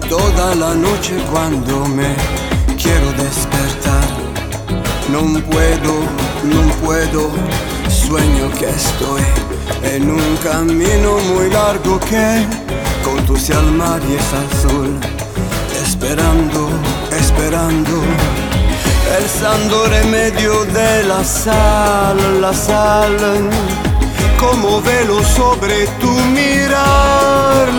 toda la noche cuando me quiero despertar. No puedo, sueño que estoy en un camino muy largo que conduce al mar y es azul. Esperando, el santo remedio de la sal, como velo sobre tu mirar,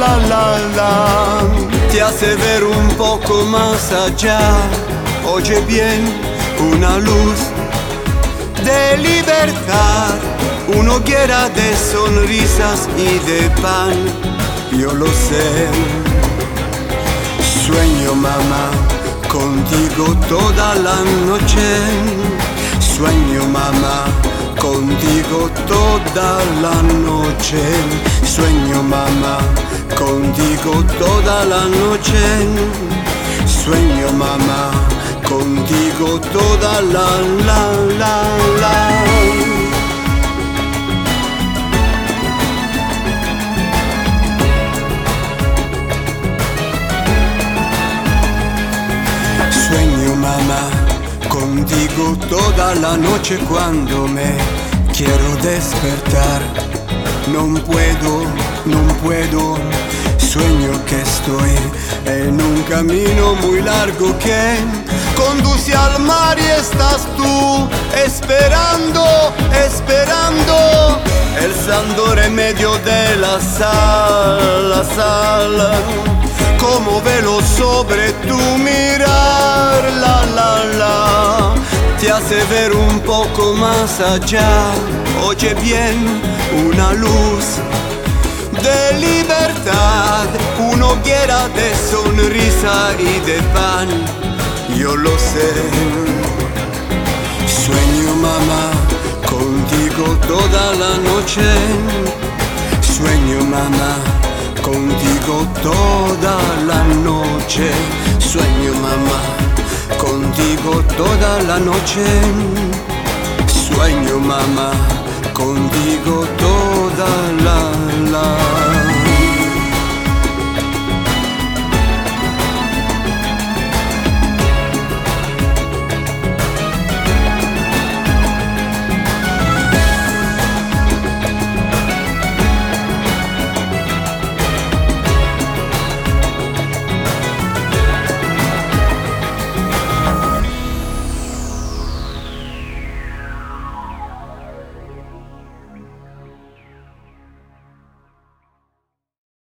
te hace ver un poco más allá. Oye bien, una luz de libertad, una hoguera de sonrisas y de pan. Yo lo sé. Sueño, mamá, contigo toda la noche. Sueño, mamá, contigo toda la noche. Sueño, mamá, contigo toda la noche. Sueño, mamá, contigo toda la. Sueño, mamá, contigo toda la noche cuando me quiero despertar. No puedo, sueño que estoy en un camino muy largo que conduce al mar y estás tú esperando, el santo remedio de la sal, como velo sobre tu mirar, te hace ver un poco más allá. Oye bien, una luz de libertad, una hoguera de sonrisa y de pan. Yo lo sé. Sueño, mamá, contigo toda la noche. Sueño, mamá, contigo toda la noche. Sueño, mamá, contigo toda la noche. Sueño, mamá, contigo toda